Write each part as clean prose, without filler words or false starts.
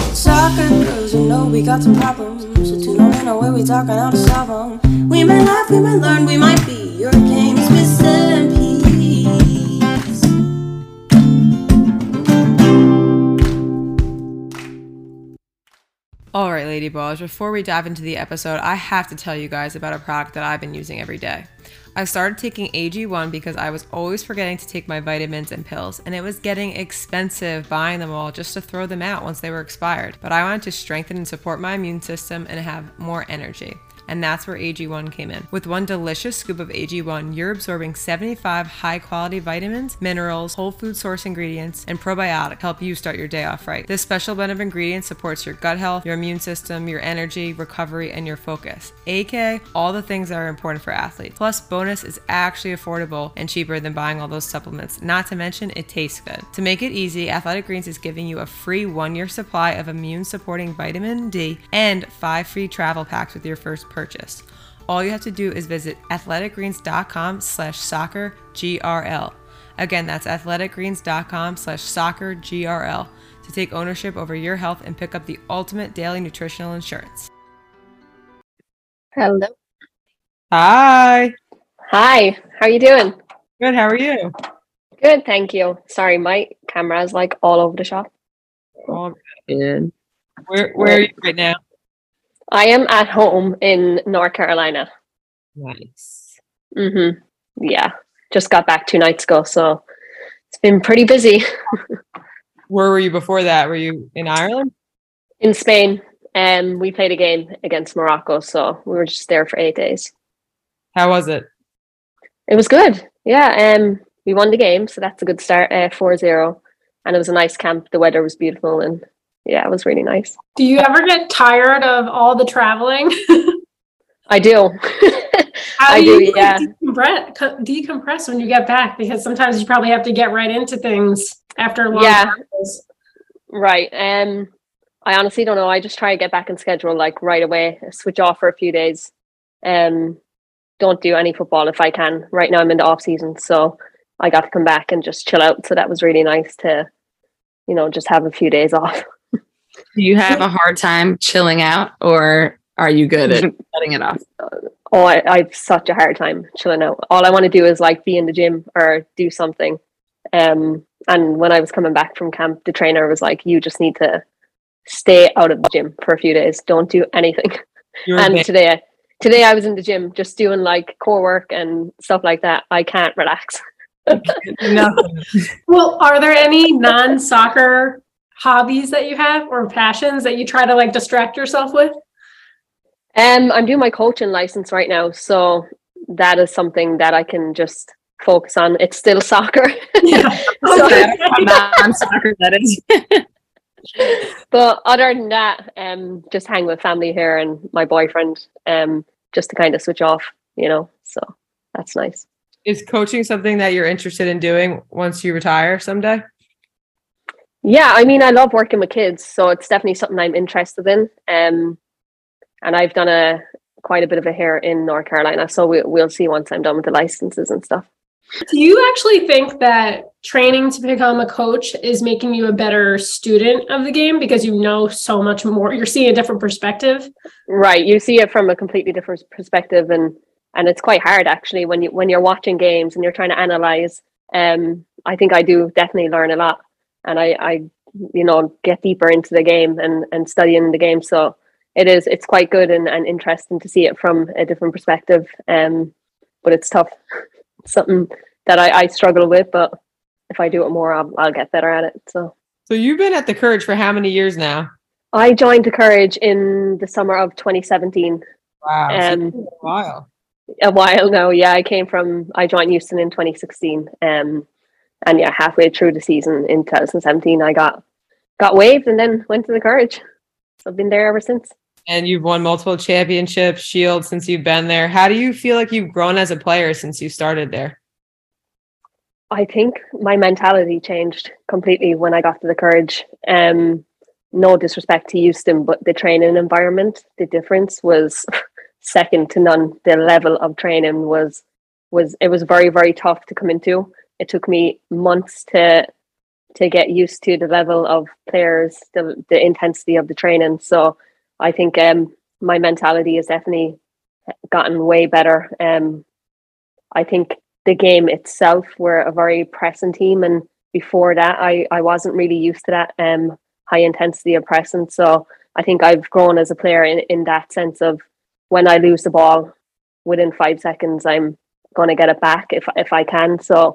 Soccer girls, you know we got some problems, so tune on in the way we talking how to solve them. We may laugh, we may learn, we might be your game's missing piece. All right, Lady Balls, before we dive into the episode, I have to tell you guys about a product that I've been using every day. I started taking AG1 because I was always forgetting to take my vitamins and pills, and it was getting expensive buying them all just to throw them out once they were expired. But I wanted to strengthen and support my immune system and have more energy. And that's where AG1 came in. With one delicious scoop of AG1, you're absorbing 75 high-quality vitamins, minerals, whole food source ingredients, and probiotics to help you start your day off right. This special blend of ingredients supports your gut health, your immune system, your energy, recovery, and your focus, aka all the things that are important for athletes. Plus, bonus is actually affordable and cheaper than buying all those supplements, not to mention it tastes good. To make it easy, Athletic Greens is giving you a free 1-year supply of immune-supporting vitamin D and 5 free travel packs with your first purchase. All you have to do is visit athleticgreens.com/soccergrl. Again, that's athleticgreens.com/soccergrl to take ownership over your health and pick up the ultimate daily nutritional insurance. Hello. Hi. Hi. How are you doing? Good. How are you? Good, thank you. Sorry, my camera is like all over the shop. All good. Where are you right now? I am at home in North Carolina. Nice. Yeah, just got back 2 nights ago, so it's been pretty busy. Where were you before that? Were you in Ireland? In Spain, we played a game against Morocco, so we were just there for 8 days. How was it? It was good. Yeah, we won the game, so that's a good start, 4-0. And it was a nice camp. The weather was beautiful, and yeah, it was really nice. Do you ever get tired of all the traveling? I do. How do you yeah. decompress when you get back? Because sometimes you probably have to get right into things after long travels. Right. I honestly don't know. I just try to get back in schedule like right away. Switch off for a few days. Don't do any football if I can. Right now I'm in the off season, so I got to come back and just chill out. So that was really nice to, just have a few days off. Do you have a hard time chilling out, or are you good at cutting it off? Oh, I have such a hard time chilling out. All I want to do is like be in the gym or do something. And when I was coming back from camp, the trainer was like, you just need to stay out of the gym for a few days. Don't do anything. Today I was in the gym just doing like core work and stuff like that. I can't relax. Nothing. Well, are there any non-soccer hobbies that you have or passions that you try to like distract yourself with? I'm doing my coaching license right now, so that is something that I can just focus on. It's still soccer. Yeah. Non-soccer, that is. But other than that, just hang with family here and my boyfriend, just to kind of switch off, so that's nice. Is coaching something that you're interested in doing once you retire someday? Yeah, I mean, I love working with kids, so it's definitely something I'm interested in. And I've done quite a bit of it here in North Carolina, so we'll see once I'm done with the licenses and stuff. Do you actually think that training to become a coach is making you a better student of the game because you know so much more? You're seeing a different perspective. Right, you see it from a completely different perspective, and it's quite hard actually when you're watching games and you're trying to analyze. I think I do definitely learn a lot, and I get deeper into the game and studying the game. So it's quite good and interesting to see it from a different perspective. But it's tough. Something that I struggle with, but if I do it more, I'll get better at it. So you've been at the Courage for how many years now? I joined the Courage in the summer of 2017. Wow, a while. A while now, yeah. I joined Houston in 2016, and yeah, halfway through the season in 2017, I got waived and then went to the Courage. So I've been there ever since. And you've won multiple championships, Shield since you've been there. How do you feel like you've grown as a player since you started there? I think my mentality changed completely when I got to the Courage. No disrespect to Houston, but the training environment, the difference was second to none. The level of training was very, very tough to come into. It took me months to to get used to the level of players, the intensity of the training. So I think my mentality has definitely gotten way better. I think the game itself, we're a very pressing team, and before that, I wasn't really used to that high intensity of pressing. So I think I've grown as a player in that sense of when I lose the ball within 5 seconds, I'm going to get it back if I can. So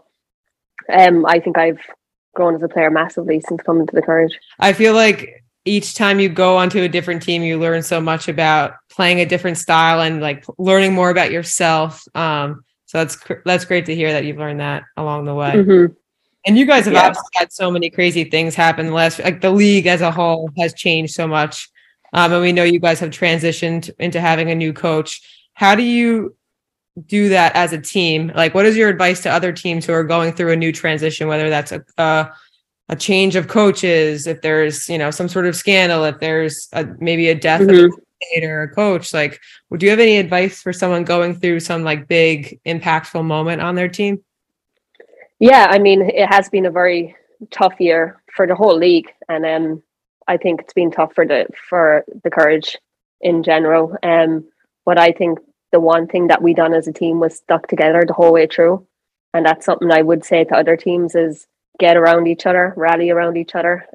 I think I've grown as a player massively since coming to the Courage. I feel like each time you go onto a different team, you learn so much about playing a different style and like learning more about yourself. So that's great to hear that you've learned that along the way. Mm-hmm. And you guys have obviously had so many crazy things happen like the league as a whole has changed so much. And we know you guys have transitioned into having a new coach. How do you do that as a team? Like, what is your advice to other teams who are going through a new transition, whether that's a change of coaches, if there's, some sort of scandal, if there's maybe a death of a or a coach, like, would you have any advice for someone going through some like big impactful moment on their team? Yeah, I mean, it has been a very tough year for the whole league, and I think it's been tough for the Courage in general. But I think the one thing that we done as a team was stuck together the whole way through, and that's something I would say to other teams is get around each other, rally around each other.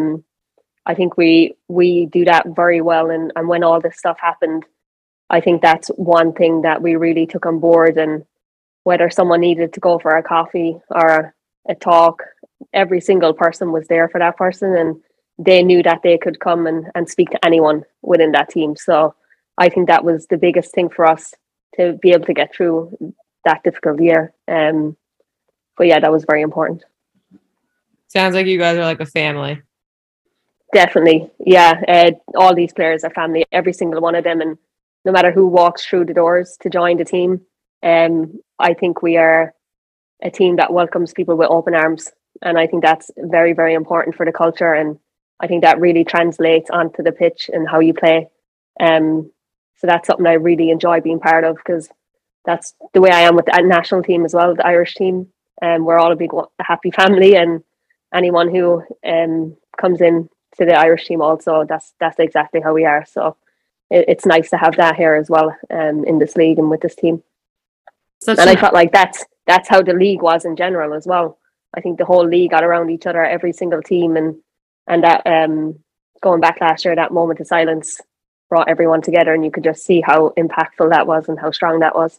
I think we do that very well, and when all this stuff happened, I think that's one thing that we really took on board. And whether someone needed to go for a coffee or a talk, every single person was there for that person, and they knew that they could come and speak to anyone within that team. So I think that was the biggest thing for us to be able to get through that difficult year. But yeah, that was very important. Sounds like you guys are like a family. Definitely. Yeah. All these players are family, every single one of them. And no matter who walks through the doors to join the team, I think we are a team that welcomes people with open arms. And I think that's very, very important for the culture. And I think that really translates onto the pitch and how you play. So that's something I really enjoy being part of, because that's the way I am with the national team as well, the Irish team. We're all a big happy family, and anyone who comes in to the Irish team also, that's exactly how we are. So it's nice to have that here as well, in this league and with this team. I felt like that's how the league was in general as well. I think the whole league got around each other, every single team, and that going back last year, that moment of silence brought everyone together, and you could just see how impactful that was and how strong that was.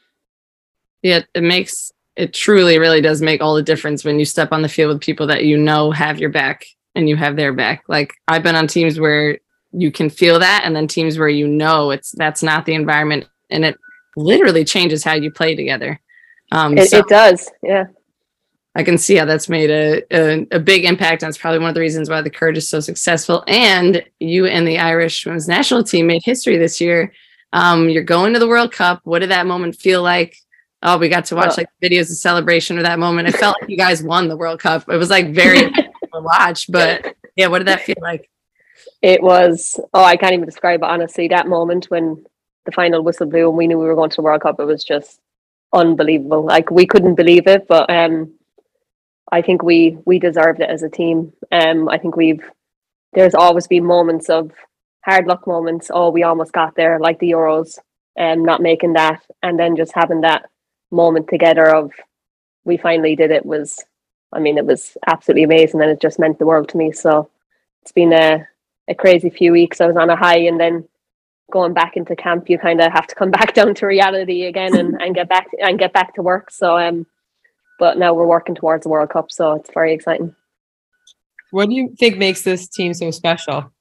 Yeah, it truly really does make all the difference when you step on the field with people that have your back and you have their back. Like, I've been on teams where you can feel that, and then teams where that's not the environment, and it literally changes how you play together. It does, yeah. I can see how that's made a big impact, and it's probably one of the reasons why the Courage is so successful. And you and the Irish women's national team made history this year. You're going to the World Cup. What did that moment feel like? Oh, we got to watch like videos of celebration of that moment. It felt like you guys won the World Cup. It was like very to watch, but yeah, what did that feel like? It was, I can't even describe it, honestly. That moment when the final whistle blew and we knew we were going to the World Cup, it was just unbelievable. Like, we couldn't believe it, but I think we deserved it as a team. I think there's always been moments of hard luck moments. Oh, we almost got there, like the Euros, not making that, and then just having that moment together of we finally did it was absolutely amazing, and it just meant the world to me. So it's been a crazy few weeks. I was on a high, and then going back into camp, you kind of have to come back down to reality again and get back to work. So but now we're working towards the World Cup, so it's very exciting. What do you think makes this team so special?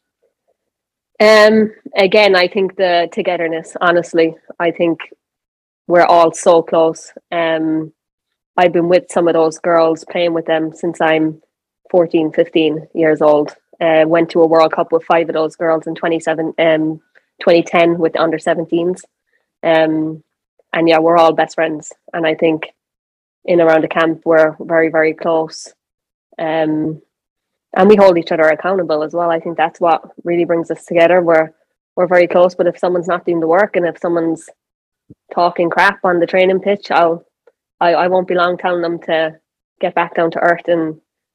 Again, I think the togetherness, honestly. I think we're all so close. I've been with some of those girls, playing with them since I'm 14, 15 years old. Went to a World Cup with 5 of those girls in 2010 with the under 17s. And yeah, we're all best friends. And I think in around the camp, we're very, very close. And we hold each other accountable as well. I think that's what really brings us together. We're very close, but if someone's not doing the work and if someone's talking crap on the training pitch, I won't be long telling them to get back down to earth and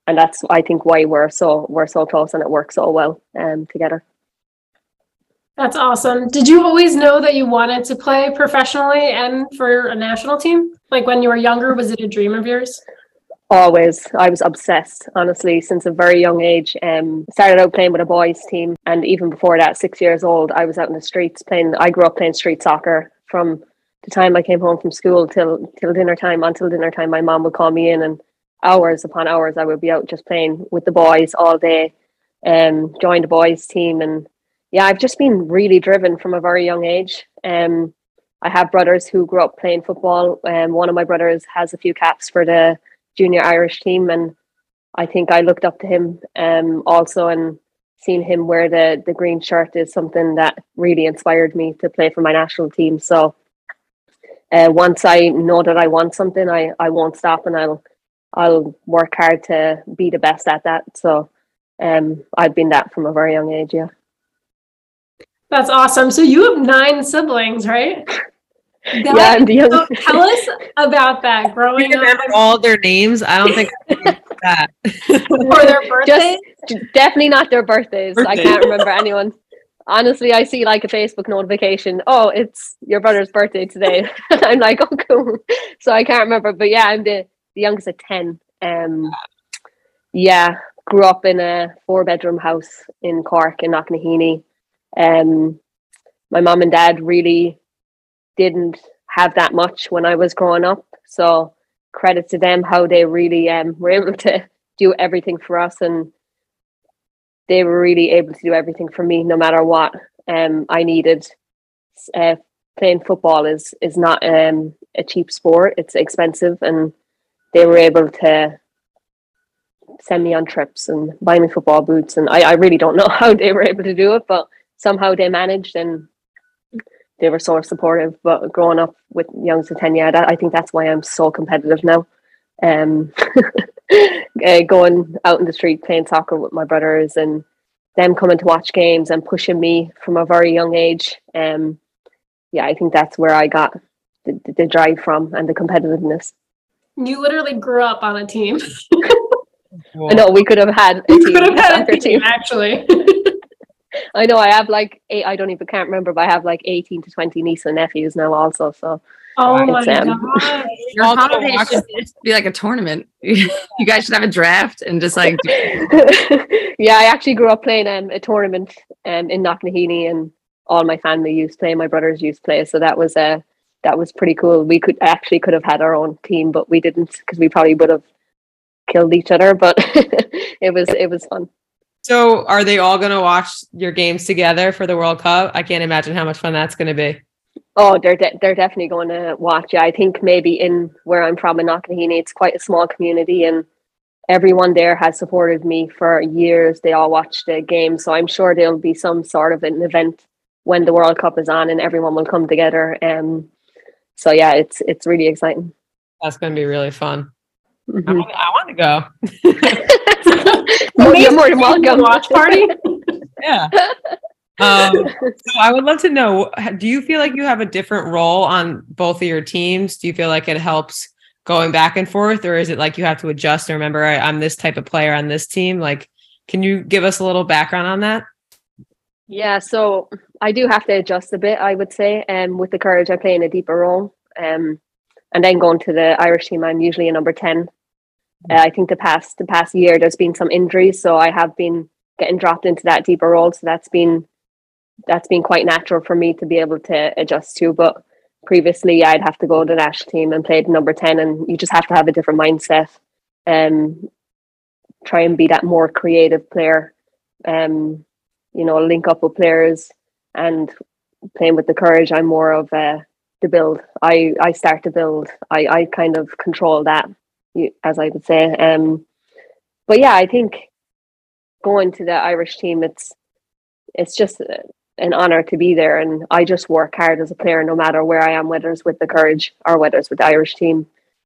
that's, I think, why we're so close and it works so well together. That's awesome. Did you always know that you wanted to play professionally and for a national team? Like when you were younger, was it a dream of yours? Always. I was obsessed, honestly, since a very young age. Started out playing with a boys team, and even before that, 6 years old, I was out in the streets playing. I grew up playing street soccer from the time I came home from school till dinner time. Until dinner time, my mom would call me in, and hours upon hours I would be out just playing with the boys all day. Joined the boys team, and yeah, I've just been really driven from a very young age. I have brothers who grew up playing football. One of my brothers has a few caps for the junior Irish team, and I think I looked up to him also, and seeing him wear the green shirt is something that really inspired me to play for my national team. So once I know that I want something, I won't stop, and I'll work hard to be the best at that. So I've been that from a very young age. Yeah. That's awesome. So you have 9 siblings, right? Yeah, I'm the youngest. So tell us about that growing You remember up. all their names? I don't think I remember that. Or their birthdays? Definitely not their birthdays. I can't remember anyone. Honestly, I see like a Facebook notification. Oh, it's your brother's birthday today. I'm like, oh, cool. So I can't remember. But yeah, I'm the youngest of 10. Yeah, grew up in a 4-bedroom house in Cork in Knocknaheeny. My mom and dad really didn't have that much when I was growing up. So credit to them how they really were able to do everything for us, and they were really able to do everything for me no matter what I needed. Playing football is not a cheap sport. It's expensive, and they were able to send me on trips and buy me football boots, and I really don't know how they were able to do it, but somehow they managed, and they were so supportive. But growing up with youngs of 10, yeah, I think that's why I'm so competitive now. Going out in the street playing soccer with my brothers, and them coming to watch games and pushing me from a very young age. Yeah, I think that's where I got the drive from, and the competitiveness. You literally grew up on a team. Cool. I know we could have had a You team, could have had soccer a team, actually. I know I have like I can't remember, but I have like 18 to 20 nieces and nephews now also. So Oh my It's, god. Your Also holiday watch- should be like a tournament. You guys should have a draft and just like yeah, I actually grew up playing a tournament in Knocknaheeny, and all my family used to play. My brothers used to play, so that was pretty cool. We could have had our own team, but we didn't, because we probably would have killed each other. But it was fun. So are they all going to watch your games together for the World Cup? I can't imagine how much fun that's going to be. Oh, they're definitely going to watch. Yeah, I think maybe in where I'm from in Knocknaheeny, it's quite a small community, and everyone there has supported me for years. They all watch the game, so I'm sure there'll be some sort of an event when the World Cup is on, and everyone will come together. So yeah, it's really exciting. That's going to be really fun. Mhm. I want to go. You're more than welcome. Watch party. Yeah. So I would love to know, do you feel like you have a different role on both of your teams? Do you feel like it helps going back and forth, or is it like you have to adjust and remember, I'm this type of player on this team? Like, can you give us a little background on that? Yeah, so I do have to adjust a bit, I would say. With the Courage, I play in a deeper role. And then going to the Irish team, I'm usually a number 10. I think the past year there's been some injuries, so I have been getting dropped into that deeper role. So that's been quite natural for me to be able to adjust to. But previously, I'd have to go to the national team and play the number 10, and you just have to have a different mindset. Try and be that more creative player. Link up with players, and playing with the Courage, I'm more of the build. I start to build. I kind of control that, as I would say. But yeah, I think going to the Irish team, it's just an honor to be there, and I just work hard as a player, no matter where I am, whether it's with the Courage or whether it's with the Irish team.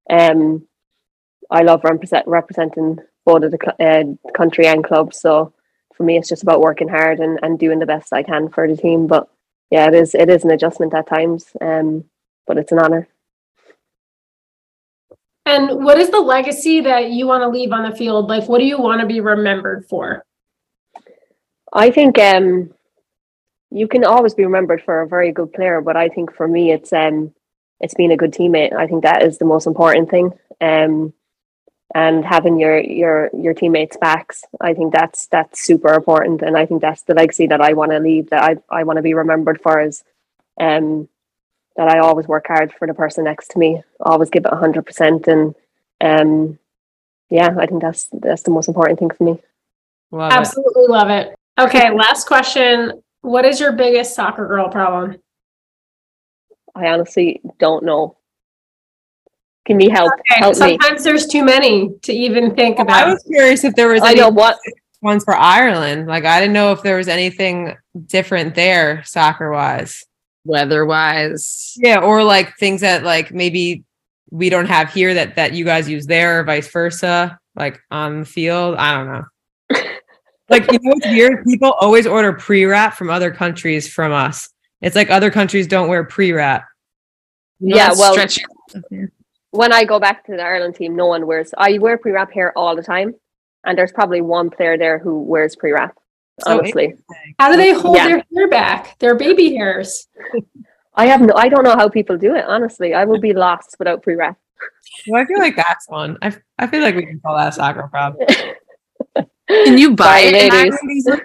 I love representing both of the country and club. So for me, it's just about working hard and doing the best I can for the team. But yeah, it is an adjustment at times, but it's an honor. And what is the legacy that you want to leave on the field? Like, what do you want to be remembered for? I think you can always be remembered for a very good player, but I think for me, it's being a good teammate. I think that is the most important thing. And having your teammates' backs, I think that's super important. And I think that's the legacy that I want to leave, that I want to be remembered for, is that I always work hard for the person next to me, always give it 100%. And I think that's the most important thing for me. Absolutely love it. Okay, last question. What is your biggest soccer girl problem? I honestly don't know. Can you help me? Sometimes there's too many to even think about. I was curious if there was ones for Ireland. Like, I didn't know if there was anything different there soccer-wise. Weather-wise. Yeah, or like things that like maybe we don't have here that you guys use there, or vice versa, like on the field. I don't know. Like, you know what's weird? People always order pre-wrap from other countries from us. It's like other countries don't wear pre-wrap. Yeah, well, when I go back to the Ireland team, no one wears. I wear pre-wrap here all the time, and there's probably one player there who wears pre-wrap. Honestly, how do they hold their hair back? Their baby hairs. I don't know how people do it. Honestly, I would be lost without pre-wrap. Well, I feel like that's one. I feel like we can call that a soccer problem. Can you buy it?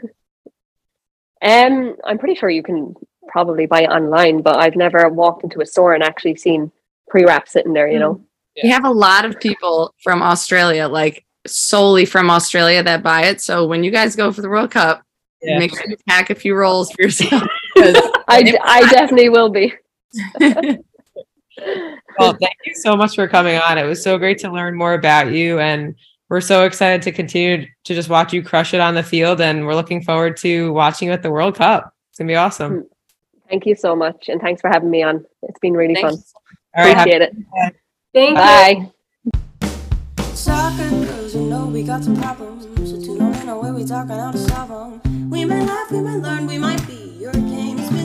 I'm pretty sure you can probably buy it online, but I've never walked into a store and actually seen pre-wrap sitting there, you know. Yeah. You have a lot of people from Australia, like solely from Australia, that buy it. So when you guys go for the World Cup, make sure you pack a few rolls for yourself. I definitely will be. Well, thank you so much for coming on. It was so great to learn more about you, and we're so excited to continue to just watch you crush it on the field, and we're looking forward to watching you at the World Cup. It's gonna be awesome. Thank you so much, and thanks for having me on. It's been really fun. All right, appreciate it. Thank you. Soccer girls, you know we got some problems, so tune on in, where we talking how to solve them. We might laugh, we might learn, we might be your game's